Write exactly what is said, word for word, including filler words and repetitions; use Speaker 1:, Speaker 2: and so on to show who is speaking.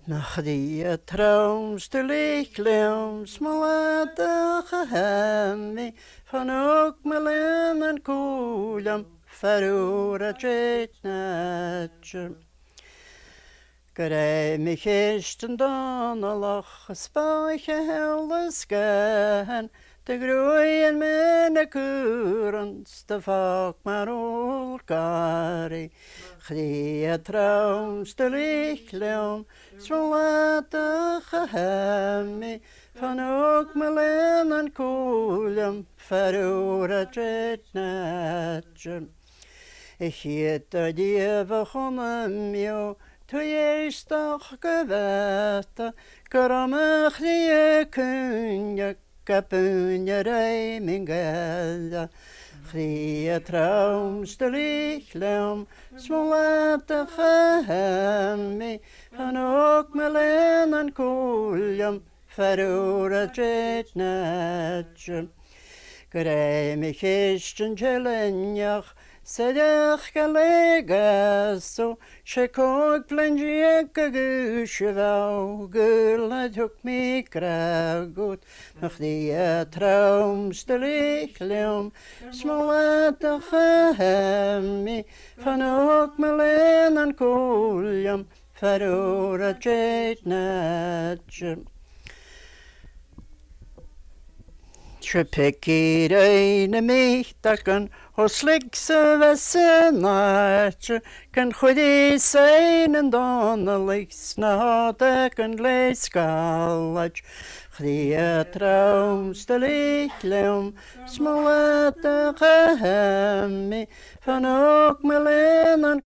Speaker 1: Nach die trouwste lichtleum, smalade hemmi, van ook melen en koelam, verura jetnetje. Gerei mich eersten dan alach, spaache helles gen, de groeien mijn kurens, de vaak maar olkari. Grie trouwste lichtleum, smalade hemmi, van ook melen en koelam, verura jetnetje. Ik hiet de dieve gonnen mio, tu eerst toch geweten, karamach die kunje, kapunje rij mijn gelden. Grie trouwste lichtleum, smalade hemmi, van ook melen en koelam, verura jetnetje. Gerei mich eersten jelenjach, sedech gelegaso, shekog planjek gusheval, gulad hook me kragut, nog die traumste lichtleum, smalade hemmi, van ook melen en koelam, verura jetnetje. Trepekir eine michtaken, hos likse vesse naartje, kan chudi sein en donneliks na deken leiskallaj. Chdia traumste lichtleum, smalade hemmi, van ook melen en